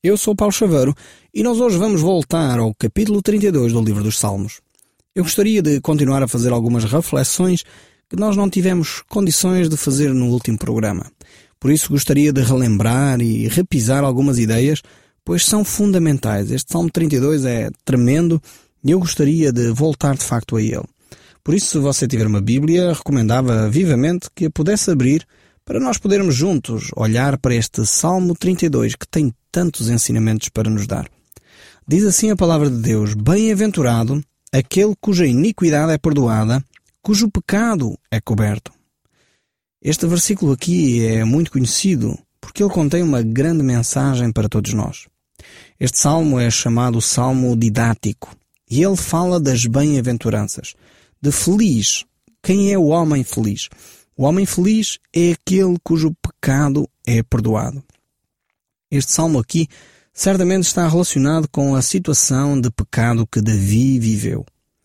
Eu sou Paulo Chaveiro e nós hoje vamos voltar ao capítulo 32 do livro dos Salmos. Eu gostaria de continuar a fazer algumas reflexões que nós não tivemos condições de fazer no último programa. Por isso gostaria de relembrar e repisar algumas ideias, pois são fundamentais. Este Salmo 32 é tremendo e eu gostaria de voltar de facto a ele. Por isso, se você tiver uma Bíblia, recomendava vivamente que a pudesse abrir para nós podermos juntos olhar para este Salmo 32 que tem tantos ensinamentos para nos dar. Diz assim a palavra de Deus: bem-aventurado aquele cuja iniquidade é perdoada, cujo pecado é coberto. Este versículo aqui é muito conhecido porque ele contém uma grande mensagem para todos nós. Este salmo é chamado Salmo Didático e ele fala das bem-aventuranças, de feliz. Quem é o homem feliz? O homem feliz é aquele cujo pecado é perdoado. Este salmo aqui certamente está relacionado com a situação de pecado que Davi viveu.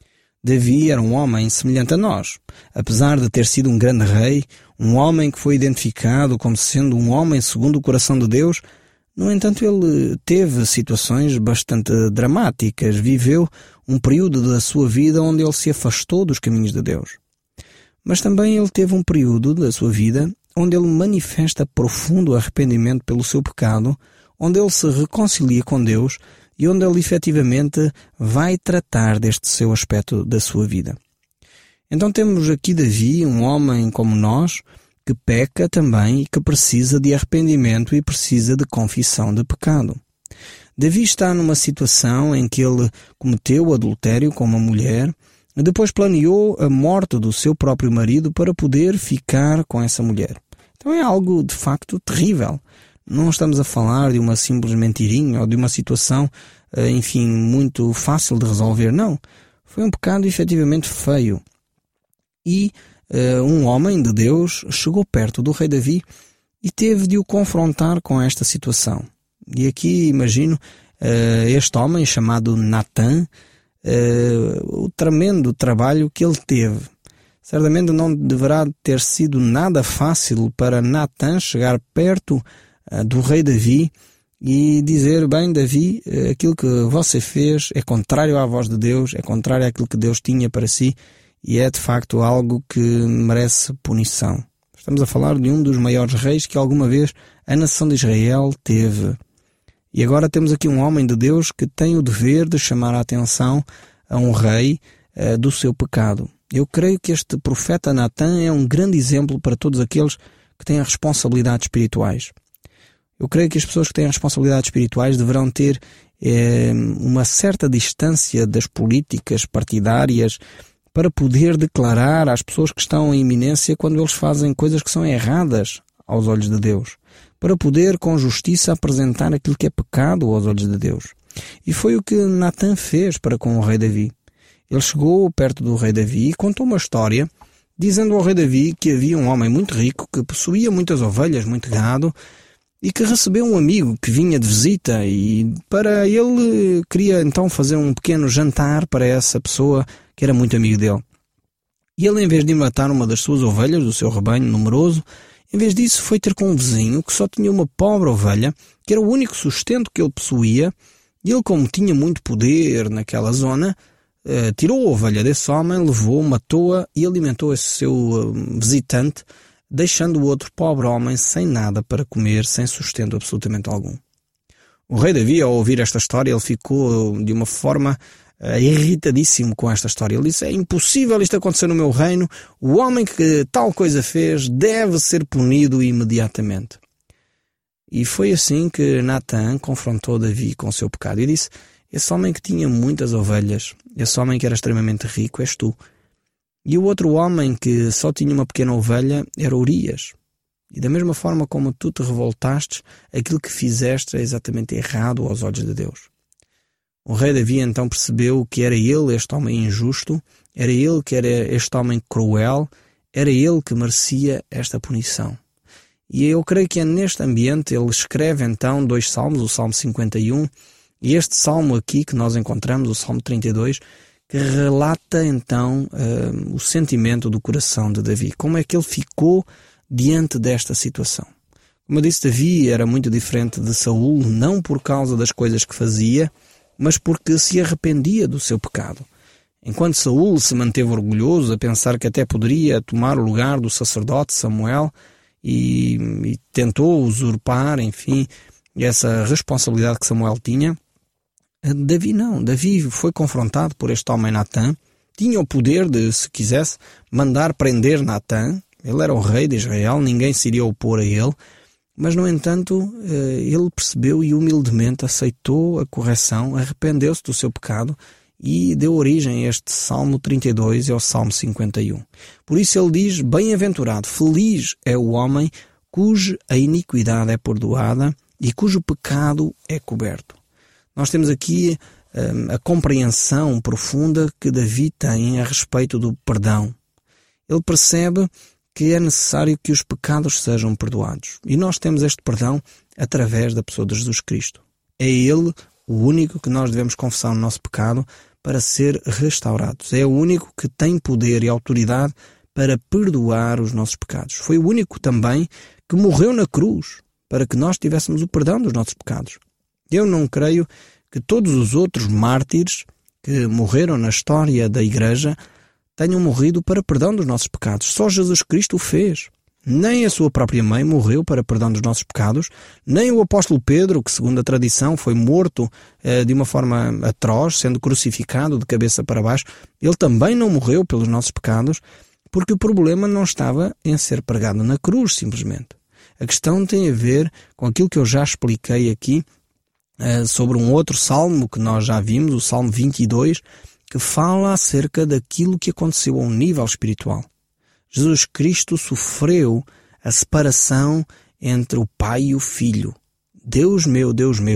Davi era um homem semelhante a nós. Apesar de ter sido um grande rei, um homem que foi identificado como sendo um homem segundo o coração de Deus, no entanto ele teve situações bastante dramáticas. Viveu um período da sua vida onde ele se afastou dos caminhos de Deus. Mas também ele teve um período da sua vida onde ele manifesta profundo arrependimento pelo seu pecado, onde ele se reconcilia com Deus e onde ele efetivamente vai tratar deste seu aspecto da sua vida. Então temos aqui Davi, um homem como nós, que peca também e que precisa de arrependimento e precisa de confissão de pecado. Davi está numa situação em que ele cometeu adultério com uma mulher, depois planeou a morte do seu próprio marido para poder ficar com essa mulher. Então é algo de facto terrível. Não estamos a falar de uma simples mentirinha ou de uma situação, muito fácil de resolver. Não. Foi um pecado efetivamente feio. E um homem de Deus chegou perto do rei Davi e teve de o confrontar com esta situação. E aqui imagino este homem chamado Natã, o tremendo trabalho que ele teve. Certamente não deverá ter sido nada fácil para Natã chegar perto do rei Davi e dizer: bem, Davi, aquilo que você fez é contrário à voz de Deus, é contrário àquilo que Deus tinha para si e é de facto algo que merece punição. Estamos a falar de um dos maiores reis que alguma vez a nação de Israel teve. E agora temos aqui um homem de Deus que tem o dever de chamar a atenção a um rei do seu pecado. Eu creio que este profeta Natã é um grande exemplo para todos aqueles que têm responsabilidades espirituais. Eu creio que as pessoas que têm responsabilidades espirituais deverão ter uma certa distância das políticas partidárias para poder declarar às pessoas que estão em iminência quando eles fazem coisas que são erradas aos olhos de Deus, para poder com justiça apresentar aquilo que é pecado aos olhos de Deus. E foi o que Natã fez para com o rei Davi. Ele chegou perto do rei Davi e contou uma história, dizendo ao rei Davi que havia um homem muito rico que possuía muitas ovelhas, muito gado, e que recebeu um amigo que vinha de visita e para ele queria então fazer um pequeno jantar para essa pessoa que era muito amigo dele. E ele, em vez de matar uma das suas ovelhas, do seu rebanho numeroso, em vez disso foi ter com um vizinho que só tinha uma pobre ovelha, que era o único sustento que ele possuía, e ele, como tinha muito poder naquela zona, tirou a ovelha desse homem, levou, matou-a e alimentou esse seu visitante, deixando o outro pobre homem sem nada para comer, sem sustento absolutamente algum. O rei Davi, ao ouvir esta história, ele ficou de uma forma irritadíssimo com esta história. Ele disse: é impossível isto acontecer no meu reino, o homem que tal coisa fez deve ser punido imediatamente. E foi assim que Natã confrontou Davi com o seu pecado e disse: esse homem que tinha muitas ovelhas, esse homem que era extremamente rico, és tu. E o outro homem que só tinha uma pequena ovelha era Urias. E da mesma forma como tu te revoltaste, aquilo que fizeste é exatamente errado aos olhos de Deus. O rei Davi então percebeu que era ele este homem injusto, era ele que era este homem cruel, era ele que merecia esta punição. E eu creio que é neste ambiente ele escreve então 2 salmos, o Salmo 51 e este salmo aqui que nós encontramos, o Salmo 32, que relata então o sentimento do coração de Davi. Como é que ele ficou diante desta situação? Como eu disse, Davi era muito diferente de Saul, não por causa das coisas que fazia, mas porque se arrependia do seu pecado. Enquanto Saul se manteve orgulhoso a pensar que até poderia tomar o lugar do sacerdote Samuel e tentou usurpar, enfim, essa responsabilidade que Samuel tinha, Davi não. Davi foi confrontado por este homem Natã, tinha o poder de, se quisesse, mandar prender Natã. Ele era o rei de Israel, ninguém se iria opor a ele, mas no entanto ele percebeu e humildemente aceitou a correção, arrependeu-se do seu pecado e deu origem a este Salmo 32 e ao Salmo 51. Por isso ele diz: bem-aventurado, feliz é o homem cuja a iniquidade é perdoada e cujo pecado é coberto. Nós temos aqui a compreensão profunda que Davi tem a respeito do perdão. Ele percebe que é necessário que os pecados sejam perdoados. E nós temos este perdão através da pessoa de Jesus Cristo. É Ele o único que nós devemos confessar o nosso pecado para ser restaurados. É o único que tem poder e autoridade para perdoar os nossos pecados. Foi o único também que morreu na cruz para que nós tivéssemos o perdão dos nossos pecados. Eu não creio que todos os outros mártires que morreram na história da Igreja tenham morrido para perdão dos nossos pecados. Só Jesus Cristo o fez. Nem a sua própria mãe morreu para perdão dos nossos pecados, nem o apóstolo Pedro, que segundo a tradição foi morto de uma forma atroz, sendo crucificado de cabeça para baixo, ele também não morreu pelos nossos pecados, porque o problema não estava em ser pregado na cruz, simplesmente. A questão tem a ver com aquilo que eu já expliquei aqui sobre um outro salmo que nós já vimos, o Salmo 22, que fala acerca daquilo que aconteceu a um nível espiritual. Jesus Cristo sofreu a separação entre o Pai e o Filho. Deus meu,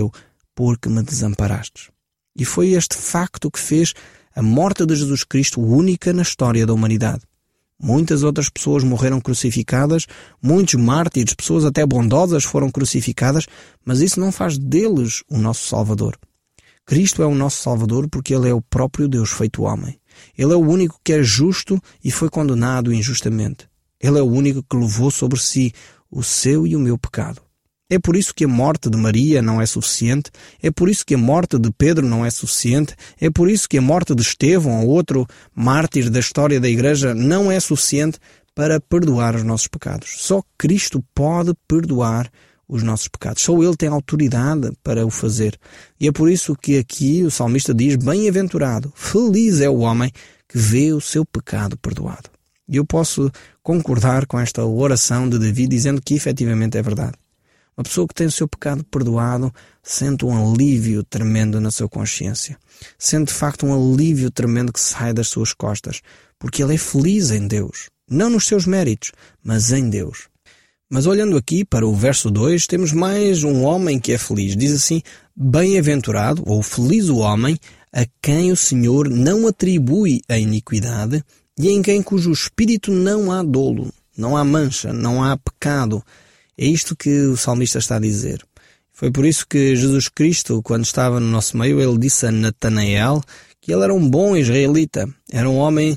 por que me desamparastes? E foi este facto que fez a morte de Jesus Cristo única na história da humanidade. Muitas outras pessoas morreram crucificadas, muitos mártires, pessoas até bondosas foram crucificadas, mas isso não faz deles o nosso Salvador. Cristo é o nosso Salvador porque Ele é o próprio Deus feito homem. Ele é o único que é justo e foi condenado injustamente. Ele é o único que levou sobre si o seu e o meu pecado. É por isso que a morte de Maria não é suficiente, é por isso que a morte de Pedro não é suficiente, é por isso que a morte de Estevão, outro mártir da história da Igreja, não é suficiente para perdoar os nossos pecados. Só Cristo pode perdoar os nossos pecados. Só Ele tem autoridade para o fazer. E é por isso que aqui o salmista diz: bem-aventurado, feliz é o homem que vê o seu pecado perdoado. E eu posso concordar com esta oração de Davi, dizendo que efetivamente é verdade. Uma pessoa que tem o seu pecado perdoado sente um alívio tremendo na sua consciência. Sente de facto um alívio tremendo que sai das suas costas, porque ele é feliz em Deus. Não nos seus méritos, mas em Deus. Mas olhando aqui para o verso 2, temos mais um homem que é feliz. Diz assim: bem-aventurado, ou feliz o homem, a quem o Senhor não atribui a iniquidade e em quem cujo espírito não há dolo, não há mancha, não há pecado. É isto que o salmista está a dizer. Foi por isso que Jesus Cristo, quando estava no nosso meio, ele disse a Natanael que ele era um bom israelita. Era um homem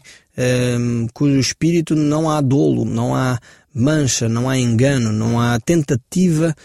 cujo espírito não há dolo, não há mancha, não há engano, não há tentativa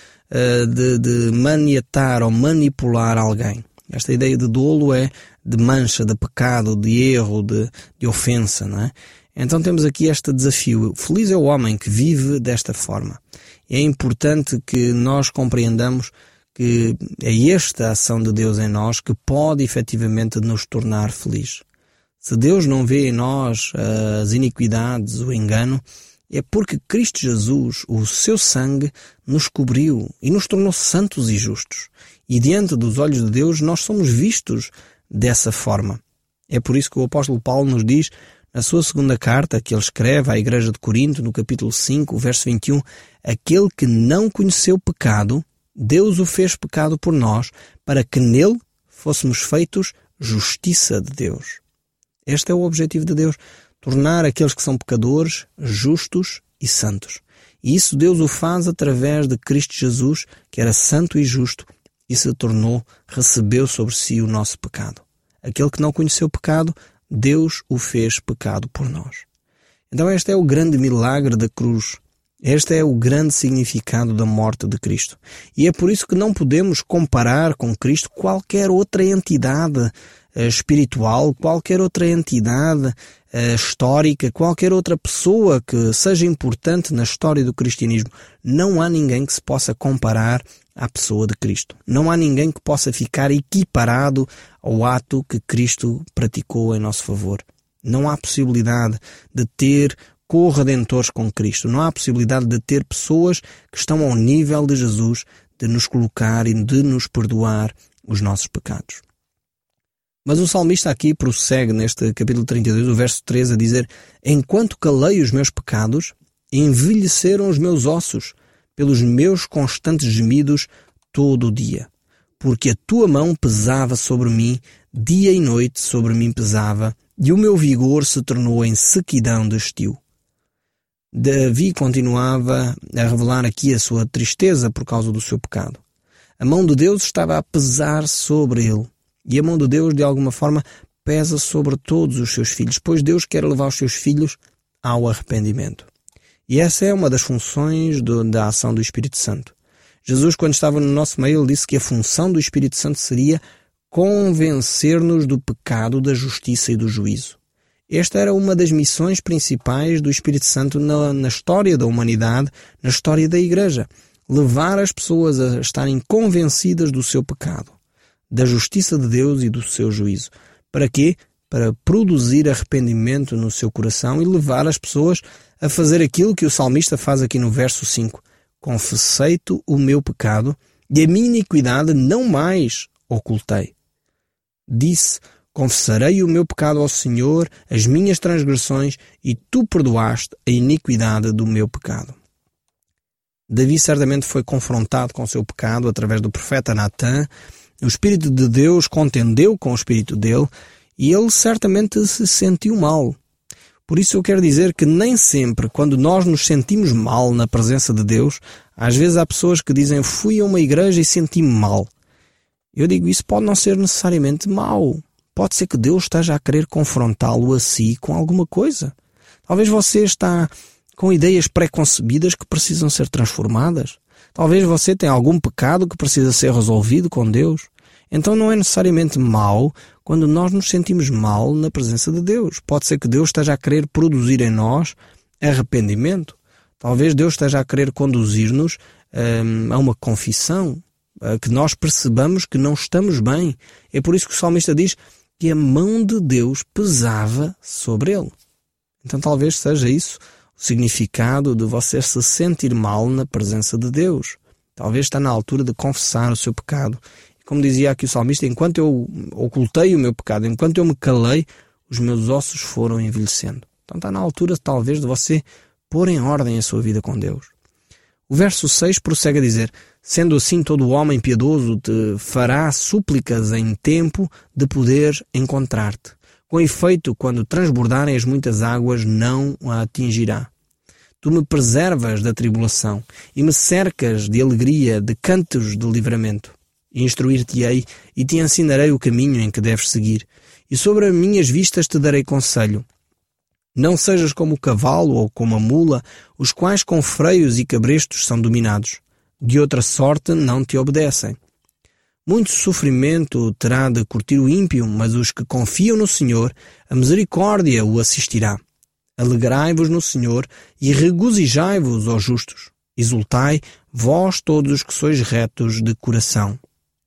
de maniatar ou manipular alguém. Esta ideia de dolo é de mancha, de pecado, de erro, de ofensa, não é? Então temos aqui este desafio. Feliz é o homem que vive desta forma. É importante que nós compreendamos que é esta ação de Deus em nós que pode efetivamente nos tornar felizes. Se Deus não vê em nós as iniquidades, o engano, é porque Cristo Jesus, o seu sangue, nos cobriu e nos tornou santos e justos. E diante dos olhos de Deus nós somos vistos dessa forma. É por isso que o apóstolo Paulo nos diz, na sua segunda carta que ele escreve à igreja de Corinto, no capítulo 5, verso 21, aquele que não conheceu pecado, Deus o fez pecado por nós, para que nele fôssemos feitos justiça de Deus. Este é o objetivo de Deus, tornar aqueles que são pecadores justos e santos. E isso Deus o faz através de Cristo Jesus, que era santo e justo, e se tornou, recebeu sobre si o nosso pecado. Aquele que não conheceu pecado, Deus o fez pecado por nós. Então este é o grande milagre da cruz. Este é o grande significado da morte de Cristo. E é por isso que não podemos comparar com Cristo qualquer outra entidade espiritual, qualquer outra entidade histórica, qualquer outra pessoa que seja importante na história do cristianismo. Não há ninguém que se possa comparar à pessoa de Cristo. Não há ninguém que possa ficar equiparado ao ato que Cristo praticou em nosso favor. Não há possibilidade de ter corredentores com Cristo. Não há possibilidade de ter pessoas que estão ao nível de Jesus, de nos colocar e de nos perdoar os nossos pecados. Mas o salmista aqui prossegue neste capítulo 32, o verso 13, a dizer: enquanto calei os meus pecados, envelheceram os meus ossos pelos meus constantes gemidos todo o dia. Porque a tua mão pesava sobre mim, dia e noite sobre mim pesava, e o meu vigor se tornou em sequidão de estio. Davi continuava a revelar aqui a sua tristeza por causa do seu pecado. A mão de Deus estava a pesar sobre ele. E a mão de Deus, de alguma forma, pesa sobre todos os seus filhos, pois Deus quer levar os seus filhos ao arrependimento. E essa é uma das funções da ação do Espírito Santo. Jesus, quando estava no nosso meio, ele disse que a função do Espírito Santo seria convencer-nos do pecado, da justiça e do juízo. Esta era uma das missões principais do Espírito Santo na história da humanidade, na história da Igreja. Levar as pessoas a estarem convencidas do seu pecado, da justiça de Deus e do seu juízo. Para quê? Para produzir arrependimento no seu coração e levar as pessoas a fazer aquilo que o salmista faz aqui no verso 5. Confessei-te o meu pecado e a minha iniquidade não mais ocultei. Disse: confessarei o meu pecado ao Senhor, as minhas transgressões, e tu perdoaste a iniquidade do meu pecado. Davi certamente foi confrontado com o seu pecado através do profeta Natã. O Espírito de Deus contendeu com o Espírito dele e ele certamente se sentiu mal. Por isso eu quero dizer que nem sempre, quando nós nos sentimos mal na presença de Deus, às vezes há pessoas que dizem: fui a uma igreja e senti-me mal. Eu digo, isso pode não ser necessariamente mau. Pode ser que Deus esteja a querer confrontá-lo a si com alguma coisa. Talvez você está com ideias pré-concebidas que precisam ser transformadas. Talvez você tenha algum pecado que precisa ser resolvido com Deus. Então não é necessariamente mau quando nós nos sentimos mal na presença de Deus. Pode ser que Deus esteja a querer produzir em nós arrependimento. Talvez Deus esteja a querer conduzir-nos a uma confissão, a que nós percebamos que não estamos bem. É por isso que o salmista diz que a mão de Deus pesava sobre ele. Então talvez seja isso o significado de você se sentir mal na presença de Deus. Talvez está na altura de confessar o seu pecado. E como dizia aqui o salmista, enquanto eu ocultei o meu pecado, enquanto eu me calei, os meus ossos foram envelhecendo. Então está na altura talvez de você pôr em ordem a sua vida com Deus. O verso 6 prossegue a dizer: sendo assim todo homem piedoso te fará súplicas em tempo de poder encontrar-te. Com efeito, quando transbordarem as muitas águas, não a atingirá. Tu me preservas da tribulação e me cercas de alegria, de cantos de livramento. Instruir-te-ei e te ensinarei o caminho em que deves seguir. E sobre as minhas vistas te darei conselho. Não sejas como o cavalo ou como a mula, os quais com freios e cabrestos são dominados. De outra sorte não te obedecem. Muito sofrimento terá de curtir o ímpio, mas os que confiam no Senhor, a misericórdia o assistirá. Alegrai-vos no Senhor e regozijai-vos, ó justos. Exultai, vós todos os que sois retos de coração.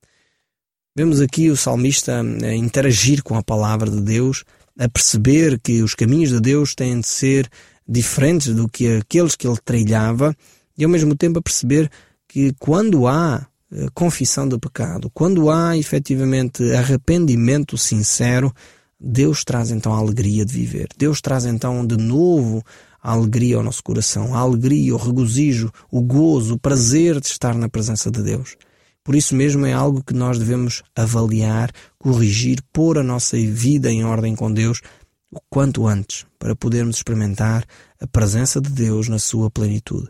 Vemos aqui o salmista a interagir com a palavra de Deus, a perceber que os caminhos de Deus têm de ser diferentes do que aqueles que ele trilhava e ao mesmo tempo a perceber que quando há confissão do pecado, quando há efetivamente arrependimento sincero, Deus traz então a alegria de viver. Deus traz então de novo a alegria ao nosso coração, a alegria, o regozijo, o gozo, o prazer de estar na presença de Deus. Por isso mesmo é algo que nós devemos avaliar, corrigir, pôr a nossa vida em ordem com Deus o quanto antes, para podermos experimentar a presença de Deus na sua plenitude.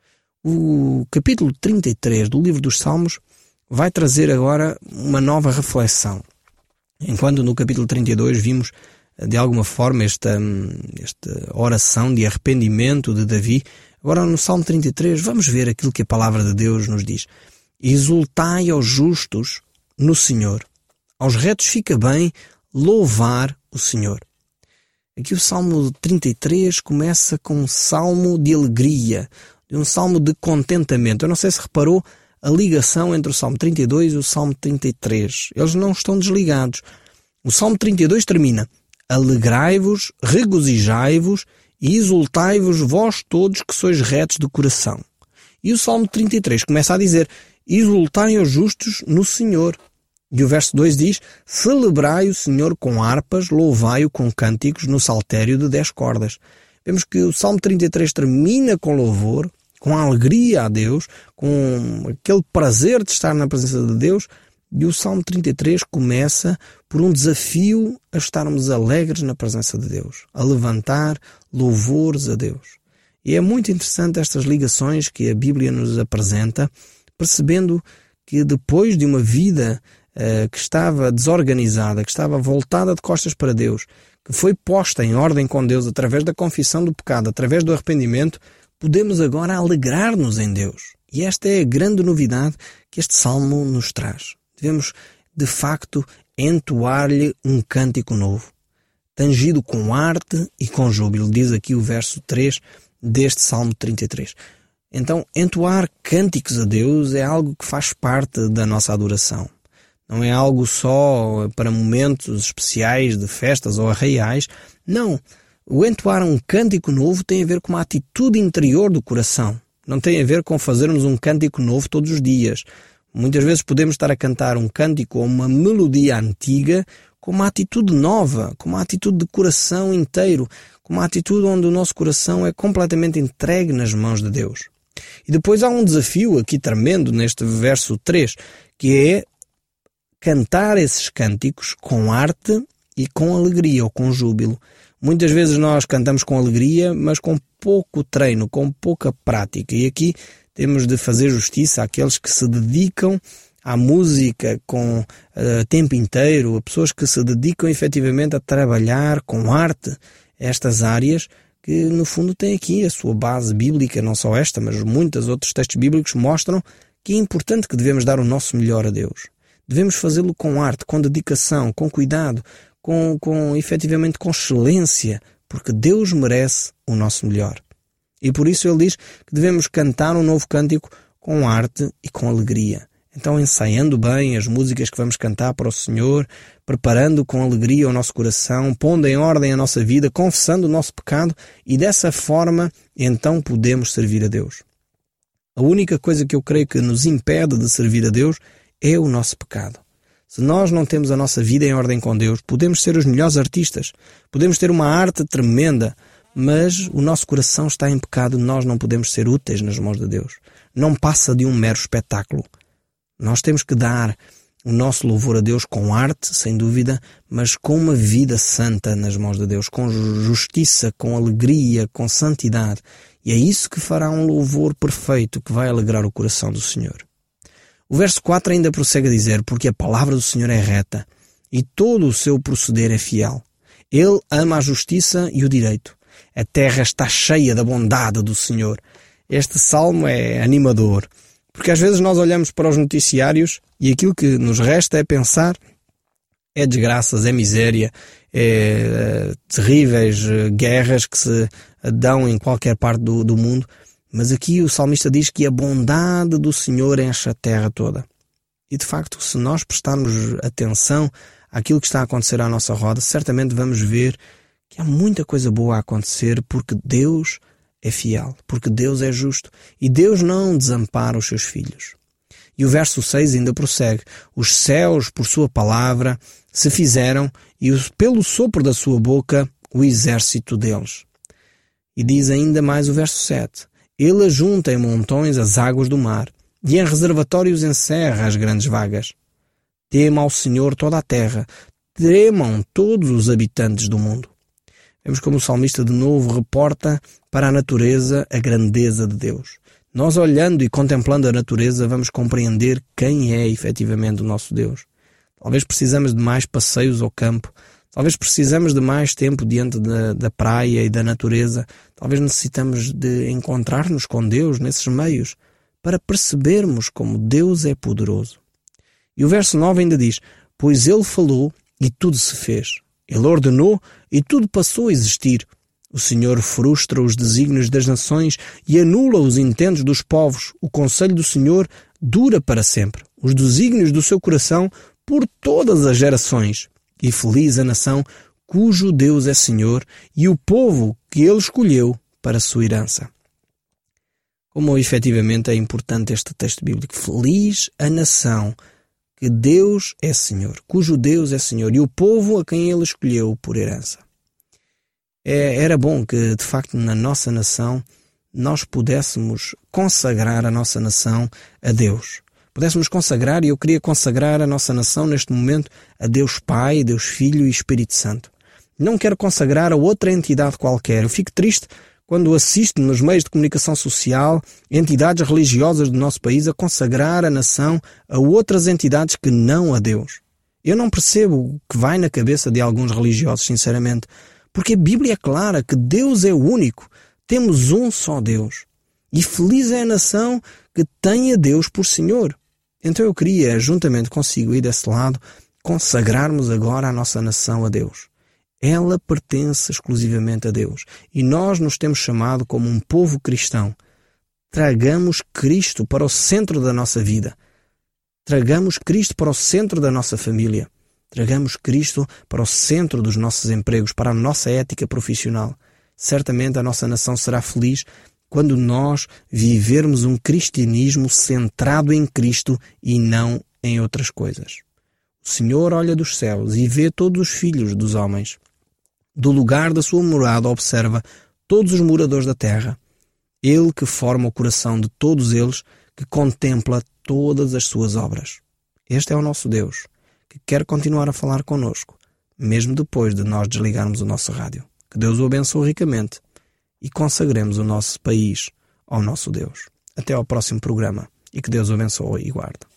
O capítulo 33 do livro dos Salmos vai trazer agora uma nova reflexão. Enquanto no capítulo 32 vimos de alguma forma esta oração de arrependimento de Davi, Agora no Salmo 33 vamos ver aquilo que a palavra de Deus nos diz. Exultai aos justos no Senhor. Aos retos fica bem louvar o Senhor. Aqui o Salmo 33 começa com um salmo de alegria, um salmo de contentamento. Eu não sei se reparou a ligação entre o Salmo 32 e o Salmo 33. Eles não estão desligados. O Salmo 32 termina: alegrai-vos, regozijai-vos e exultai-vos vós todos que sois retos de coração. E o Salmo 33 começa a dizer: exultai aos justos no Senhor. E o verso 2 diz: celebrai o Senhor com harpas, louvai-o com cânticos no saltério de 10 cordas. Vemos que o Salmo 33 termina com louvor, com alegria a Deus, com aquele prazer de estar na presença de Deus. E o Salmo 33 começa por um desafio a estarmos alegres na presença de Deus, a levantar louvores a Deus. E é muito interessante estas ligações que a Bíblia nos apresenta, percebendo que depois de uma vida que estava desorganizada, que estava voltada de costas para Deus, que foi posta em ordem com Deus através da confissão do pecado, através do arrependimento, podemos agora alegrar-nos em Deus. E esta é a grande novidade que este Salmo nos traz. Devemos, de facto, entoar-lhe um cântico novo, tangido com arte e com júbilo, diz aqui o verso 3 deste Salmo 33. Então, entoar cânticos a Deus é algo que faz parte da nossa adoração. Não é algo só para momentos especiais de festas ou arraiais. Não. O entoar um cântico novo tem a ver com uma atitude interior do coração. Não tem a ver com fazermos um cântico novo todos os dias. Muitas vezes podemos estar a cantar um cântico ou uma melodia antiga com uma atitude nova, com uma atitude de coração inteiro, com uma atitude onde o nosso coração é completamente entregue nas mãos de Deus. E depois há um desafio aqui tremendo neste verso 3, que é cantar esses cânticos com arte e com alegria ou com júbilo. Muitas vezes nós cantamos com alegria, mas com pouco treino, com pouca prática. E aqui temos de fazer justiça àqueles que se dedicam à música com tempo inteiro, a pessoas que se dedicam efetivamente a trabalhar com arte estas áreas, que no fundo têm aqui a sua base bíblica, não só esta, mas muitos outros textos bíblicos mostram que é importante que devemos dar o nosso melhor a Deus. Devemos fazê-lo com arte, com dedicação, com cuidado, efetivamente com excelência, porque Deus merece o nosso melhor. E por isso ele diz que devemos cantar um novo cântico com arte e com alegria. Então, ensaiando bem as músicas que vamos cantar para o Senhor, preparando com alegria o nosso coração, pondo em ordem a nossa vida, confessando o nosso pecado, e dessa forma, então, podemos servir a Deus. A única coisa que eu creio que nos impede de servir a Deus é o nosso pecado. Se nós não temos a nossa vida em ordem com Deus, podemos ser os melhores artistas, podemos ter uma arte tremenda, mas o nosso coração está em pecado, nós não podemos ser úteis nas mãos de Deus. Não passa de um mero espetáculo. Nós temos que dar o nosso louvor a Deus com arte, sem dúvida, mas com uma vida santa nas mãos de Deus, com justiça, com alegria, com santidade. E é isso que fará um louvor perfeito que vai alegrar o coração do Senhor. O verso 4 ainda prossegue a dizer: porque a palavra do Senhor é reta e todo o seu proceder é fiel. Ele ama a justiça e o direito. A terra está cheia da bondade do Senhor. Este salmo é animador, porque às vezes nós olhamos para os noticiários e aquilo que nos resta é pensar é desgraças, é miséria, é terríveis guerras que se dão em qualquer parte do mundo. Mas aqui o salmista diz que a bondade do Senhor enche a terra toda. E de facto, se nós prestarmos atenção àquilo que está a acontecer à nossa roda, certamente vamos ver que há muita coisa boa a acontecer, porque Deus é fiel, porque Deus é justo e Deus não desampara os seus filhos. E o verso 6 ainda prossegue: os céus por sua palavra se fizeram e pelo sopro da sua boca o exército deles. E diz ainda mais o verso 7: ele ajunta em montões as águas do mar e em reservatórios encerra as grandes vagas. Tema ao Senhor toda a terra, tremam todos os habitantes do mundo. Vemos como o salmista de novo reporta para a natureza a grandeza de Deus. Nós, olhando e contemplando a natureza, vamos compreender quem é efetivamente o nosso Deus. Talvez precisamos de mais passeios ao campo, Talvez precisamos de mais tempo diante da praia e da natureza. Talvez necessitamos de encontrar-nos com Deus nesses meios para percebermos como Deus é poderoso. E o verso 9 ainda diz: pois Ele falou e tudo se fez. Ele ordenou e tudo passou a existir. O Senhor frustra os desígnios das nações e anula os intentos dos povos. O conselho do Senhor dura para sempre. Os desígnios do seu coração por todas as gerações. E feliz a nação cujo Deus é Senhor e o povo que Ele escolheu para a sua herança. Como efetivamente é importante este texto bíblico. Feliz a nação que Deus é Senhor, cujo Deus é Senhor e o povo a quem Ele escolheu por herança. Era bom que, de facto, na nossa nação nós pudéssemos consagrar a nossa nação a Deus. Pudéssemos consagrar, e eu queria consagrar a nossa nação neste momento a Deus Pai, Deus Filho e Espírito Santo. Não quero consagrar a outra entidade qualquer. Eu fico triste quando assisto nos meios de comunicação social entidades religiosas do nosso país a consagrar a nação a outras entidades que não a Deus. Eu não percebo o que vai na cabeça de alguns religiosos, sinceramente, porque a Bíblia é clara que Deus é o único. Temos um só Deus. E feliz é a nação que tem a Deus por Senhor. Então eu queria, juntamente consigo e desse lado, consagrarmos agora a nossa nação a Deus. Ela pertence exclusivamente a Deus. E nós nos temos chamado como um povo cristão. Tragamos Cristo para o centro da nossa vida. Tragamos Cristo para o centro da nossa família. Tragamos Cristo para o centro dos nossos empregos, para a nossa ética profissional. Certamente a nossa nação será feliz quando nós vivermos um cristianismo centrado em Cristo e não em outras coisas. O Senhor olha dos céus e vê todos os filhos dos homens. Do lugar da sua morada observa todos os moradores da terra. Ele que forma o coração de todos eles, que contempla todas as suas obras. Este é o nosso Deus, que quer continuar a falar connosco, mesmo depois de nós desligarmos o nosso rádio. Que Deus o abençoe ricamente e consagremos o nosso país ao nosso Deus. Até ao próximo programa e que Deus o abençoe e guarde.